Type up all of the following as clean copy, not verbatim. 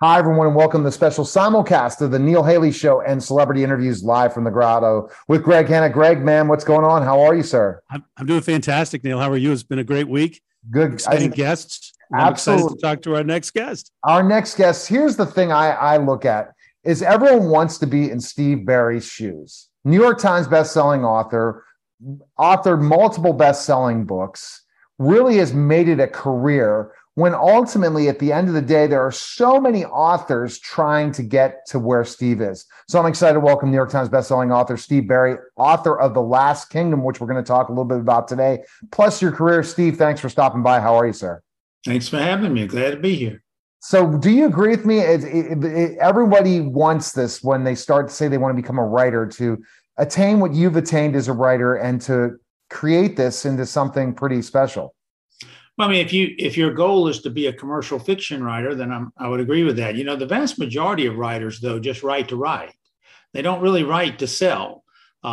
Hi, everyone, and welcome to the special simulcast of the Neil Haley Show and celebrity interviews live from the Grotto with Greg Hanna. Greg, man, what's going on? How are you, sir? I'm doing fantastic, Neil. How are you? It's been a great week. Good. Exciting guests. I'm excited to talk to our next guest. Our next guest, here's the thing I look at, is everyone wants to be in Steve Berry's shoes. New York Times bestselling author, authored multiple best-selling books, really has made it a career when ultimately, at the end of the day, there are so many authors trying to get to where Steve is. So I'm excited to welcome New York Times bestselling author Steve Berry, author of The Last Kingdom, which we're going to talk a little bit about today, plus your career. Steve, thanks for stopping by. How are you, sir? Thanks for having me. Glad to be here. So do you agree with me? Everybody wants this when they start to say they want to become a writer, to attain what you've attained as a writer and to create this into something pretty special. Well, I mean, if your goal is to be a commercial fiction writer, then I would agree with that. You know, the vast majority of writers, though, just write to write. They don't really write to sell.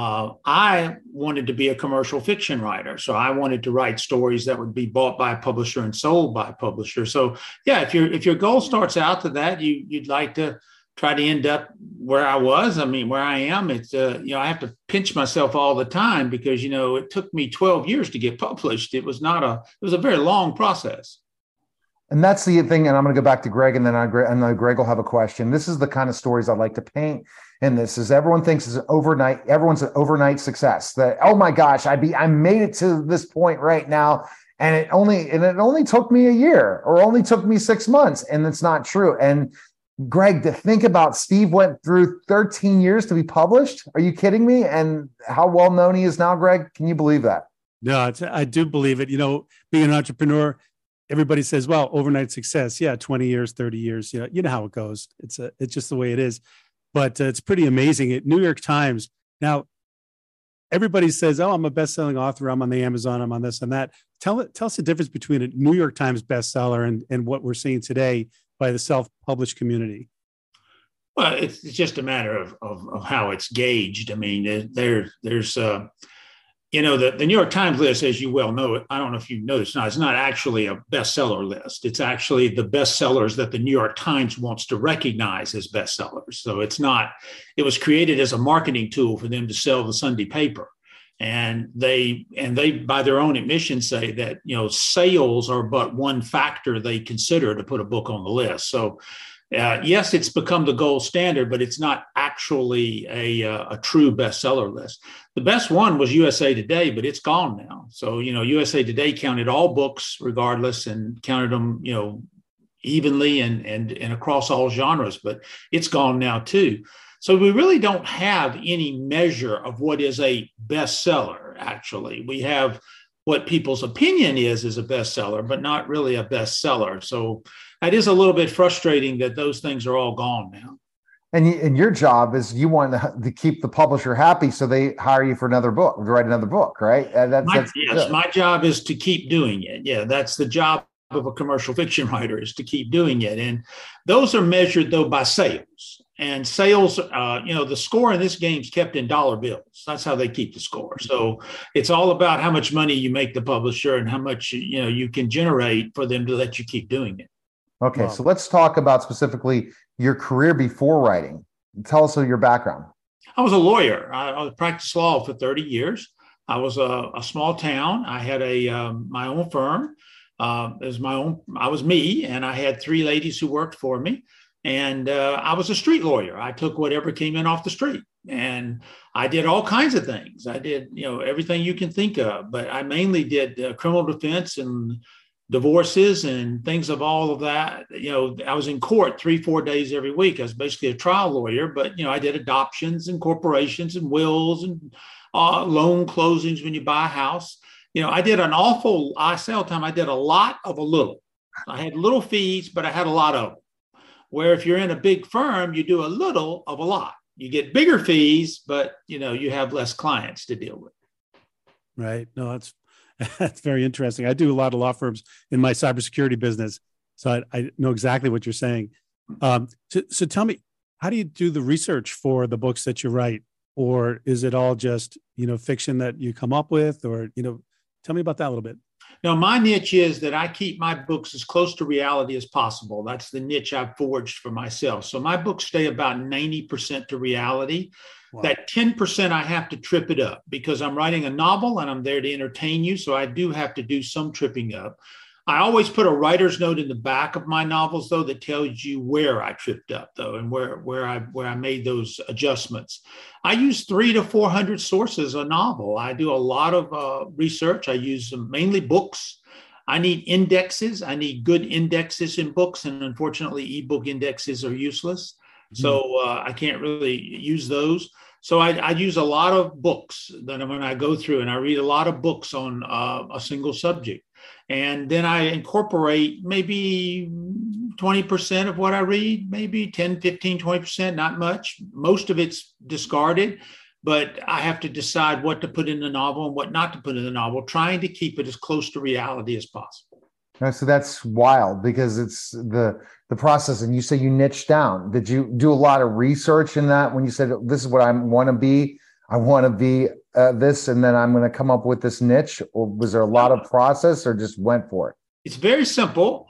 I wanted to be a commercial fiction writer, so I wanted to write stories that would be bought by a publisher and sold by a publisher. So, yeah, if your goal starts out to that, you'd like to try to end up where I was. I mean, where I am, it's, I have to pinch myself all the time because, it took me 12 years to get published. It was a very long process. And that's the thing. And I'm going to go back to Greg, and then I know Greg will have a question. This is the kind of stories I like to paint. And this is, everyone thinks it's everyone's an overnight success, that, oh my gosh, I made it to this point right now. And it only took me a year, or only took me 6 months. And it's not true. And Greg, to think about, Steve went through 13 years to be published. Are you kidding me? And how well known he is now, Greg? Can you believe that? No, I do believe it. Being an entrepreneur, everybody says, well, overnight success. Yeah, 20 years, 30 years. You know how it goes. It's just the way it is. But it's pretty amazing. At New York Times, now, everybody says, oh, I'm a best-selling author. I'm on the Amazon. I'm on this and that. Tell us the difference between a New York Times bestseller and what we're seeing today by the self-published community. Well, it's just a matter of how it's gauged. I mean, there's the New York Times list, as you well know, I don't know if you know this, it's not actually a bestseller list. It's actually the bestsellers that the New York Times wants to recognize as bestsellers. So it was created as a marketing tool for them to sell the Sunday paper. And they, by their own admission, say that, sales are but one factor they consider to put a book on the list. So, yes, it's become the gold standard, but it's not actually a true bestseller list. The best one was USA Today, but it's gone now. So, USA Today counted all books regardless and counted them, evenly and across all genres, but it's gone now too. So we really don't have any measure of what is a bestseller, actually. We have what people's opinion is a bestseller, but not really a bestseller. So that is a little bit frustrating that those things are all gone now. And your job is you want to keep the publisher happy, so they hire you for another book, to write another book, right? My job is to keep doing it. Yeah, that's the job of a commercial fiction writer, is to keep doing it. And those are measured, though, by sales. And sales, the score in this game is kept in dollar bills. That's how they keep the score. So it's all about how much money you make the publisher and how much, you can generate for them to let you keep doing it. Okay, wow. So let's talk about specifically your career before writing. Tell us your background. I was a lawyer. I practiced law for 30 years. I was a small town. I had my own firm. I was me, and I had 3 ladies who worked for me. And I was a street lawyer. I took whatever came in off the street, and I did all kinds of things. I did, everything you can think of, but I mainly did criminal defense and divorces and things of all of that. I was in court 3-4 days every week. I was basically a trial lawyer, but, I did adoptions and corporations and wills and loan closings when you buy a house. I did I say all the time, I did a lot of a little. I had little fees, but I had a lot of them. Where if you're in a big firm, you do a little of a lot. You get bigger fees, but you have less clients to deal with. Right. No, that's very interesting. I do a lot of law firms in my cybersecurity business, so I know exactly what you're saying. So tell me, how do you do the research for the books that you write, or is it all just fiction that you come up with, or tell me about that a little bit. No, my niche is that I keep my books as close to reality as possible. That's the niche I've forged for myself. So my books stay about 90% to reality. Wow. That 10%, I have to trip it up because I'm writing a novel and I'm there to entertain you. So I do have to do some tripping up. I always put a writer's note in the back of my novels, though, that tells you where I tripped up, though, and where I made those adjustments. I use 300 to 400 sources a novel. I do a lot of research. I use mainly books. I need indexes. I need good indexes in books, and unfortunately, ebook indexes are useless. So I can't really use those. So I use a lot of books that when I go through, and I read a lot of books on a single subject. And then I incorporate maybe 20% of what I read, maybe 10, 15, 20%, not much. Most of it's discarded, but I have to decide what to put in the novel and what not to put in the novel, trying to keep it as close to reality as possible. So that's wild because it's the process. And you say you niche down. Did you do a lot of research in that when you said, this is what I want to be? I want to be this, and then I'm going to come up with this niche? Or was there a lot of process or just went for it? It's very simple.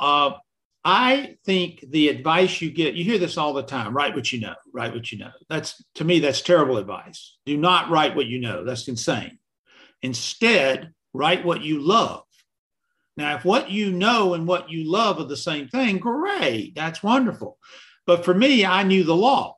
I think the advice you get, you hear this all the time, write what you know, write what you know. To me, that's terrible advice. Do not write what you know. That's insane. Instead, write what you love. Now, if what you know and what you love are the same thing, great. That's wonderful. But for me, I knew the law.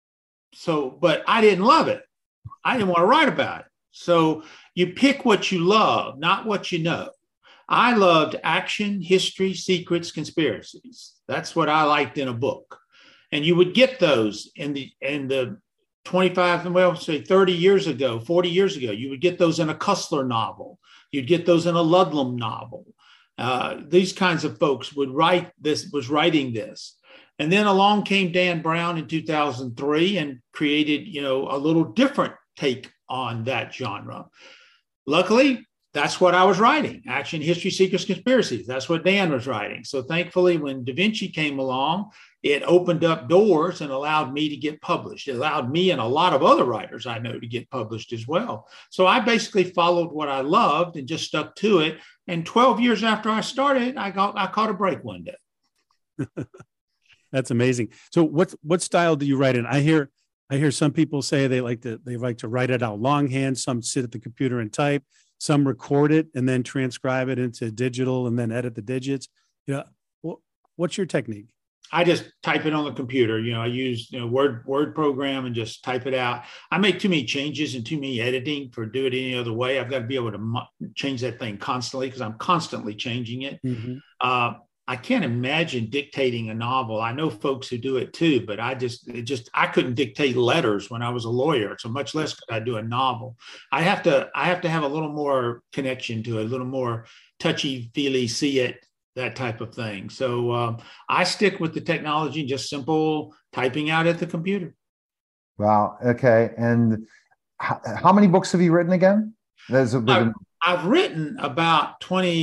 But I didn't love it. I didn't want to write about it. So you pick what you love, not what you know. I loved action, history, secrets, conspiracies. That's what I liked in a book. And you would get those in the 25, well, say 30 years ago, 40 years ago. You would get those in a Cussler novel. You'd get those in a Ludlum novel. These kinds of folks was writing this. And then along came Dan Brown in 2003 and created, a little different take on that genre. Luckily, that's what I was writing. Action, history, secrets, conspiracies. That's what Dan was writing. So thankfully, when Da Vinci came along, it opened up doors and allowed me to get published. It allowed me and a lot of other writers I know to get published as well. So I basically followed what I loved and just stuck to it. And 12 years after I started, I caught a break one day. That's amazing. So what style do you write in? I hear some people say they like to write it out longhand. Some sit at the computer and type. Some record it and then transcribe it into digital and then edit the digits. What's your technique? I just type it on the computer. I use Word program and just type it out. I make too many changes and too many editing for do it any other way. I've got to be able to change that thing constantly because I'm constantly changing it. Mm-hmm. I can't imagine dictating a novel. I know folks who do it too, but I couldn't dictate letters when I was a lawyer. So much less could I do a novel. I have to have a little more connection to it, a little more touchy feely, see it, that type of thing. So I stick with the technology, just simple typing out at the computer. Wow. Okay. And how many books have you written again? I've written about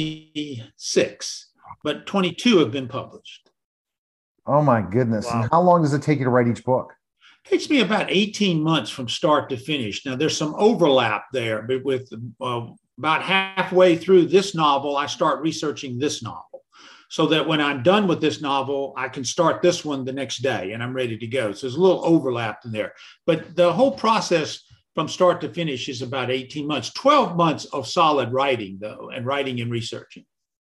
26. But 22 have been published. Oh, my goodness. Wow. And how long does it take you to write each book? It takes me about 18 months from start to finish. Now, there's some overlap there, but with about halfway through this novel, I start researching this novel so that when I'm done with this novel, I can start this one the next day and I'm ready to go. So there's a little overlap in there. But the whole process from start to finish is about 18 months, 12 months of solid writing, though, and writing and researching.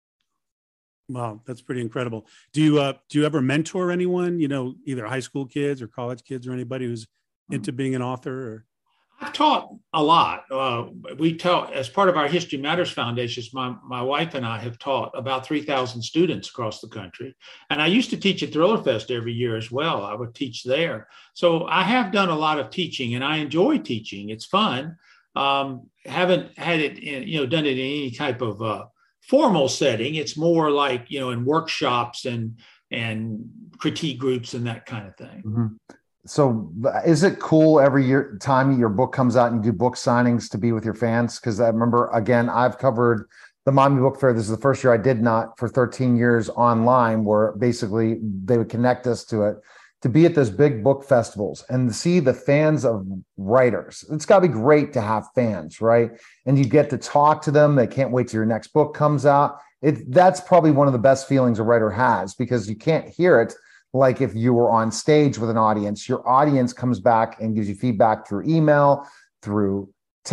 Wow, that's pretty incredible. Do you ever mentor anyone, either high school kids or college kids or anybody who's into being an author? Or? I've taught a lot. We taught as part of our History Matters Foundations. My wife and I have taught about 3,000 students across the country. And I used to teach at Thriller Fest every year as well. I would teach there. So I have done a lot of teaching and I enjoy teaching. It's fun. Haven't had it, done it in any type of formal setting. It's more like, in workshops and critique groups and that kind of thing. Mm-hmm. So is it cool every time your book comes out and you do book signings to be with your fans? Because I remember, again, I've covered the Miami Book Fair. This is the first year I did not for 13 years online, where basically they would connect us to it. to be at those big book festivals and see the fans of writers. It's got to be great to have fans, right? And you get to talk to them. They can't wait till your next book comes out. That's probably one of the best feelings a writer has, because you can't hear it like if you were on stage with an audience. Your audience comes back and gives you feedback through email, through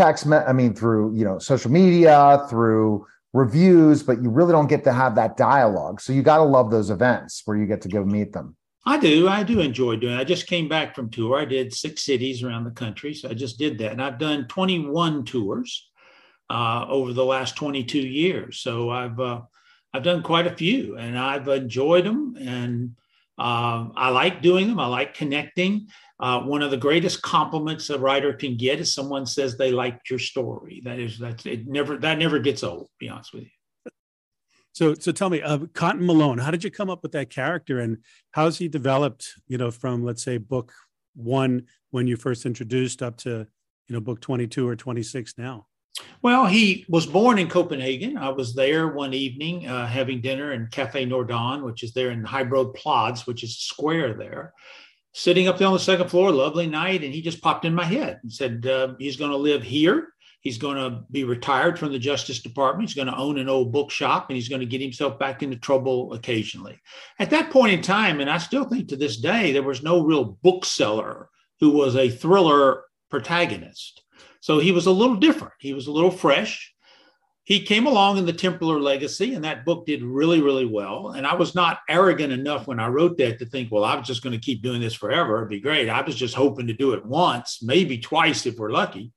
through social media, through reviews, but you really don't get to have that dialogue. So you got to love those events where you get to go meet them. I do enjoy doing it. I just came back from tour. I did 6 cities around the country. So I just did that. And I've done 21 tours over the last 22 years. So I've done quite a few, and I've enjoyed them. And I like doing them. I like connecting. One of the greatest compliments a writer can get is someone says they liked your story. That never gets old, to be honest with you. So tell me, Cotton Malone, how did you come up with that character, and how's he developed, from, let's say, book 1 when you first introduced up to, book 22 or 26 now? Well, he was born in Copenhagen. I was there one evening having dinner in Café Nordon, which is there in Hybro Plads, which is a square there. Sitting up there on the second floor, lovely night, and he just popped in my head and said he's going to live here. He's going to be retired from the Justice Department. He's going to own an old bookshop, and he's going to get himself back into trouble occasionally. At that point in time, and I still think to this day, there was no real bookseller who was a thriller protagonist. So he was a little different. He was a little fresh. He came along in The Templar Legacy, and that book did really, really well. And I was not arrogant enough when I wrote that to think, well, I was just going to keep doing this forever. It'd be great. I was just hoping to do it once, maybe twice if we're lucky.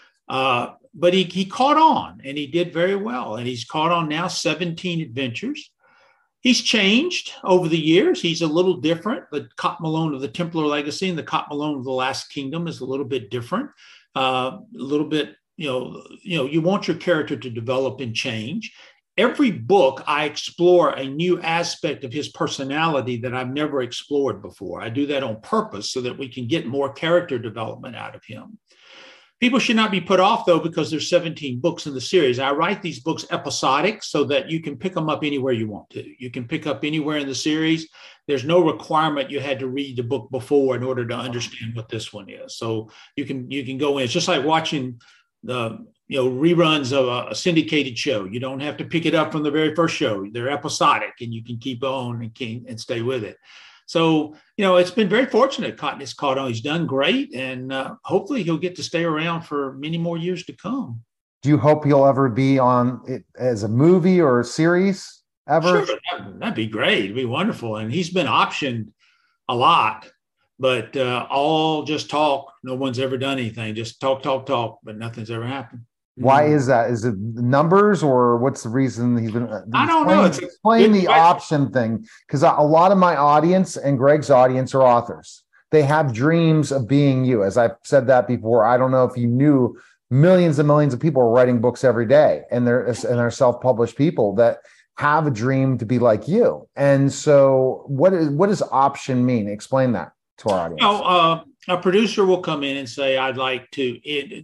But he caught on, and he did very well. And he's caught on now 17 adventures. He's changed over the years. He's a little different. The Cotton Malone of The Templar Legacy and the Cotton Malone of The Last Kingdom is a little bit different. A little bit, you want your character to develop and change. Every book, I explore a new aspect of his personality that I've never explored before. I do that on purpose so that we can get more character development out of him. People should not be put off, though, because there's 17 books in the series. I write these books episodic so that you can pick them up anywhere you want to. You can pick up anywhere in the series. There's no requirement you had to read the book before in order to understand what this one is. So you can go in. It's just like watching the reruns of a syndicated show. You don't have to pick it up from the very first show. They're episodic, and you can keep on and stay with it. So, it's been very fortunate. Cotton has caught on. He's done great, and hopefully he'll get to stay around for many more years to come. Do you hope he'll ever be on it as a movie or a series ever? Sure, that'd be great. It'd be wonderful. And he's been optioned a lot, but all just talk. No one's ever done anything. Just talk, but nothing's ever happened. Why is that? Is it numbers, or what's the reason he's been? I don't know. Explain the option thing, because a lot of my audience and Greg's audience are authors. They have dreams of being you. As I've said that before, I don't know if you knew, millions and millions of people are writing books every day, and they're self-published people that have a dream to be like you. And so, what does option mean? Explain that to our audience. A producer will come in and say, I'd like to,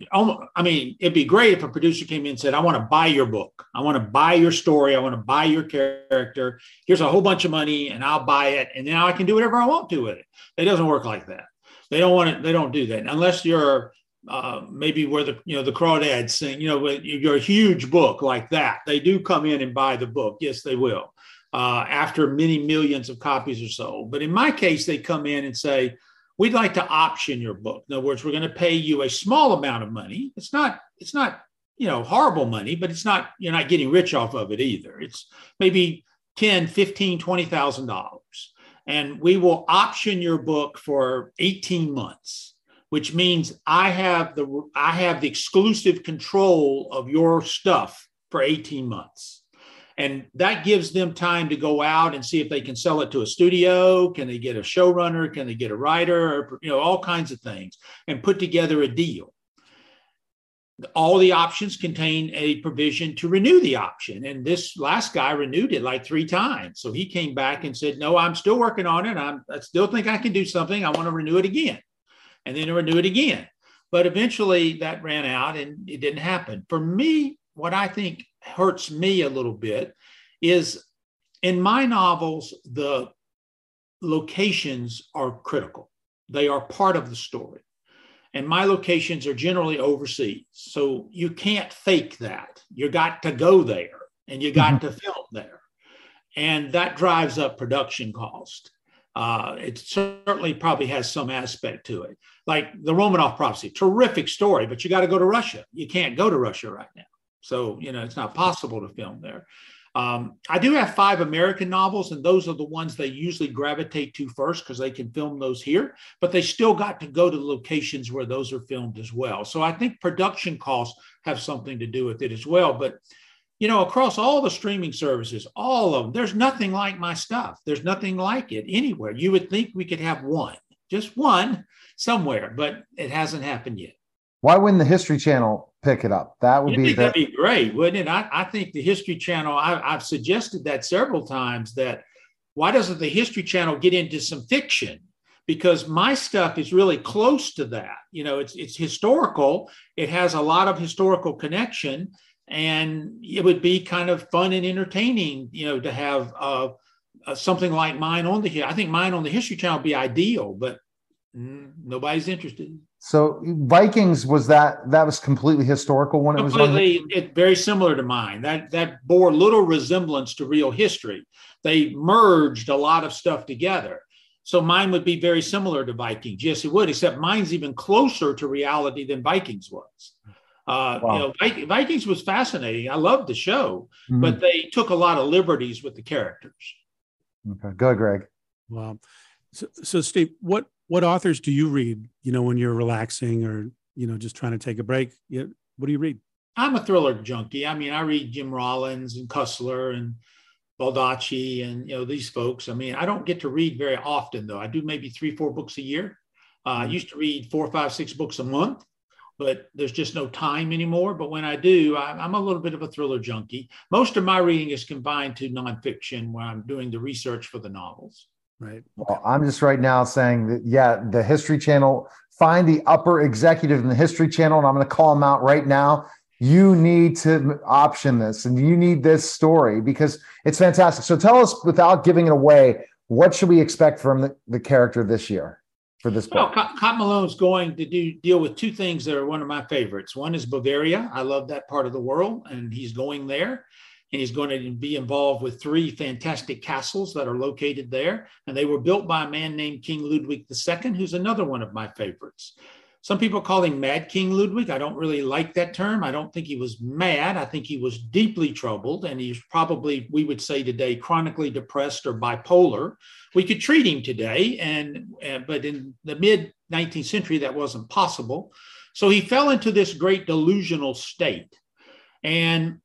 it'd be great if a producer came in and said, I want to buy your book. I want to buy your story. I want to buy your character. Here's a whole bunch of money and I'll buy it. And now I can do whatever I want to with it. It doesn't work like that. They don't want it. They don't do that unless you're maybe where the crawdads sing, you're a huge book like that. They do come in and buy the book. Yes, they will. After many millions of copies or so. But in my case, they come in and say, we'd like to option your book. In other words, we're going to pay you a small amount of money. It's not horrible money, but you're not getting rich off of it either. It's maybe $10,000, $15,000, $20,000. And we will option your book for 18 months, which means I have the exclusive control of your stuff for 18 months. And that gives them time to go out and see if they can sell it to a studio. Can they get a showrunner? Can they get a writer? All kinds of things, and put together a deal. All the options contain a provision to renew the option. And this last guy renewed it like 3 times. So he came back and said, no, I'm still working on it. I still think I can do something. I want to renew it again. And then renew it again. But eventually that ran out and it didn't happen. For me, what I think hurts me a little bit is in my novels, the locations are critical. They are part of the story. And my locations are generally overseas. So you can't fake that. You got to go there and you got to film there. And that drives up production cost. It certainly probably has some aspect to it. Like the Romanov prophecy, terrific story, but you got to go to Russia. You can't go to Russia right now. So, it's not possible to film there. I do have 5 American novels, and those are the ones they usually gravitate to first because they can film those here, but they still got to go to the locations where those are filmed as well. So I think production costs have something to do with it as well. But, across all the streaming services, all of them, there's nothing like my stuff. There's nothing like it anywhere. You would think we could have just one somewhere, but it hasn't happened yet. Why wouldn't the History Channel pick it up? That'd be great, wouldn't it? I think the History Channel, I've suggested that several times, that why doesn't the History Channel get into some fiction? Because my stuff is really close to that. It's historical. It has a lot of historical connection, and it would be kind of fun and entertaining, to have something like mine on the, I think mine on the History Channel would be ideal, but nobody's interested. So Vikings that was completely historical when it was on? It's very similar to mine. That bore little resemblance to real history. They merged a lot of stuff together. So mine would be very similar to Vikings. Yes, it would, except mine's even closer to reality than Vikings was. Wow. Vikings was fascinating. I loved the show, but they took a lot of liberties with the characters. Okay, go ahead, Greg. Wow. So Steve, what authors do you read, when you're relaxing or, just trying to take a break? What do you read? I'm a thriller junkie. I mean, I read Jim Rollins and Cussler and Baldacci and, these folks. I mean, I don't get to read very often, though. I do maybe 3-4 books a year. I used to read 4, 5, 6 books a month, but there's just no time anymore. But when I do, I'm a little bit of a thriller junkie. Most of my reading is confined to nonfiction where I'm doing the research for the novels. Right. Well, I'm just right now saying that, the History Channel, find the upper executive in the History Channel, and I'm going to call them out right now. You need to option this, and you need this story because it's fantastic. So tell us, without giving it away, what should we expect from the character this year for this book? Well, Cotton Malone's going to deal with 2 things that are one of my favorites. One is Bavaria. I love that part of the world, and he's going there. And he's going to be involved with 3 fantastic castles that are located there. And they were built by a man named King Ludwig II, who's another one of my favorites. Some people call him Mad King Ludwig. I don't really like that term. I don't think he was mad. I think he was deeply troubled. And he's probably, we would say today, chronically depressed or bipolar. We could treat him today, but in the mid-19th century, that wasn't possible. So he fell into this great delusional state. And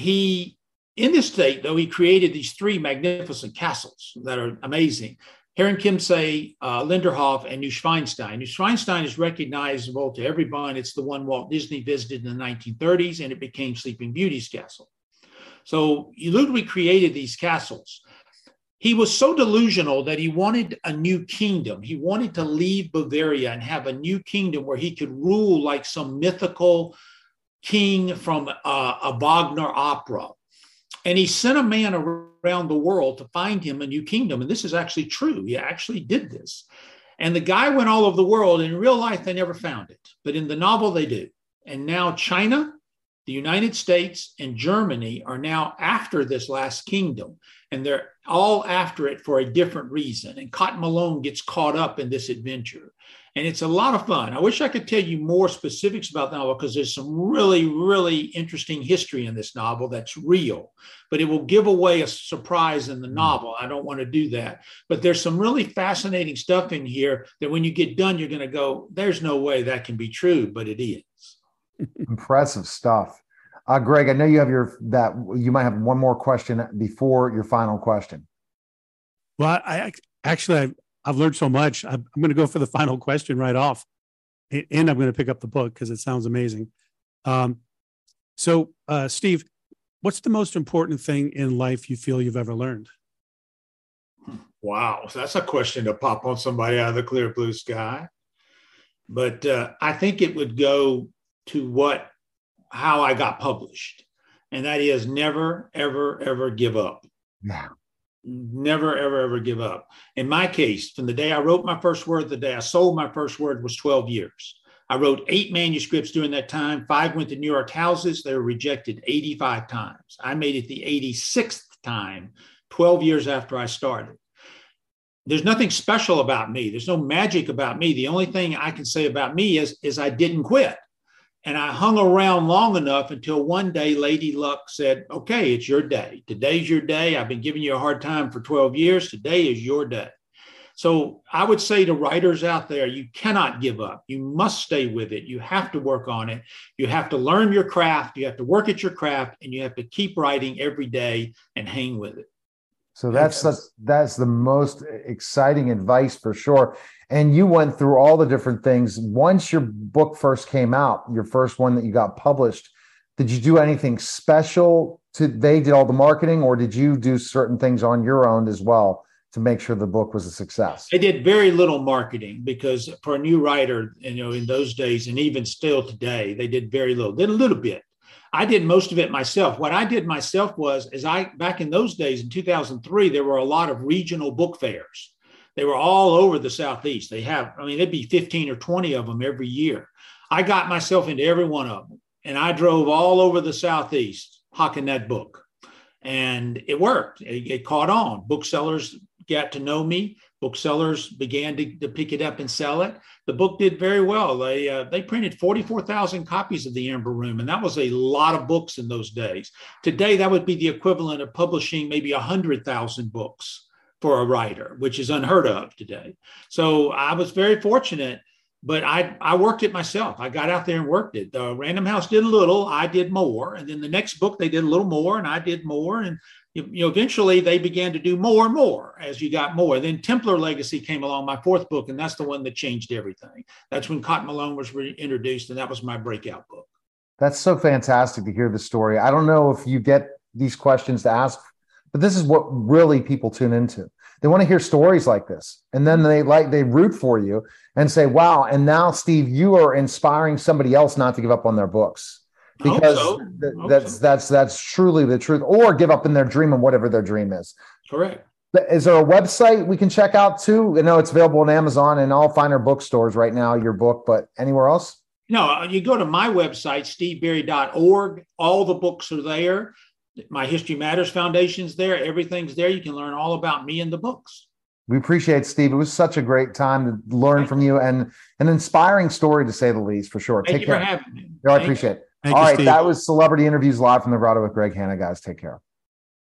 in this state, though, he created these 3 magnificent castles that are amazing. Herrenchiemsee, Linderhof, and Neuschwanstein. Neuschwanstein is recognizable to everyone. It's the one Walt Disney visited in the 1930s, and it became Sleeping Beauty's castle. So Ludwig created these castles. He was so delusional that he wanted a new kingdom. He wanted to leave Bavaria and have a new kingdom where he could rule like some mythical king from a Wagner opera. And he sent a man around the world to find him a new kingdom. And this is actually true. He actually did this. And the guy went all over the world. In real life, they never found it. But in the novel, they do. And now China, the United States, and Germany are now after this last kingdom. And they're all after it for a different reason. And Cotton Malone gets caught up in this adventure. And it's a lot of fun. I wish I could tell you more specifics about the novel because there's some really, really interesting history in this novel that's real, but it will give away a surprise in the novel. I don't want to do that. But there's some really fascinating stuff in here that when you get done, you're going to go, there's no way that can be true, but it is. Impressive stuff. Greg, I know you have you might have one more question before your final question. Well, I've learned so much. I'm going to go for the final question right off, and I'm going to pick up the book because it sounds amazing. So, Steve, what's the most important thing in life you feel you've ever learned? Wow, that's a question to pop on somebody out of the clear blue sky. But I think it would go to how I got published, and that is never, ever, ever give up. Yeah. Never, ever, ever give up. In my case, from the day I wrote my first word, the day I sold my first word was 12 years. I wrote 8 manuscripts during that time. 5 went to New York houses. They were rejected 85 times. I made it the 86th time, 12 years after I started. There's nothing special about me. There's no magic about me. The only thing I can say about me is I didn't quit. And I hung around long enough until one day Lady Luck said, okay, it's your day. Today's your day. I've been giving you a hard time for 12 years. Today is your day. So I would say to writers out there, you cannot give up. You must stay with it. You have to work on it. You have to learn your craft. You have to work at your craft, and you have to keep writing every day and hang with it. So that's the most exciting advice for sure. And you went through all the different things. Once your book first came out, your first one that you got published, did you do anything special they did all the marketing, or did you do certain things on your own as well to make sure the book was a success? I did very little marketing because for a new writer, in those days, and even still today, they did very little, did a little bit. I did most of it myself. What I did myself was, back in those days, in 2003, there were a lot of regional book fairs. They were all over the Southeast. There'd be 15 or 20 of them every year. I got myself into every one of them, and I drove all over the Southeast hawking that book. And it worked. It caught on. Booksellers got to know me. Booksellers began to pick it up and sell it. The book did very well. They printed 44,000 copies of The Amber Room, and that was a lot of books in those days. Today, that would be the equivalent of publishing maybe 100,000 books for a writer, which is unheard of today. So I was very fortunate, but I worked it myself. I got out there and worked it. Random House did a little, I did more. And then the next book, they did a little more, and I did more. And eventually they began to do more and more as you got more. Then Templar Legacy came along, my 4th book, and that's the one that changed everything. That's when Cotton Malone was introduced, and that was my breakout book. That's so fantastic to hear the story. I don't know if you get these questions to ask, but this is what really people tune into. They want to hear stories like this, and then they root for you and say, wow, and now, Steve, you are inspiring somebody else not to give up on their books. Because that's truly the truth, or give up in their dream and whatever their dream is. Correct. Is there a website we can check out too? I know it's available on Amazon and all finer bookstores right now, your book, but anywhere else? No, you go to my website, steveberry.org. All the books are there. My History Matters Foundation's there. Everything's there. You can learn all about me and the books. We appreciate it, Steve. It was such a great time to learn from you, and an inspiring story, to say the least, for sure. Thank you for having me. I appreciate it. All right, that was Celebrity Interviews live from the Grotto with Greg Hanna, guys. Take care.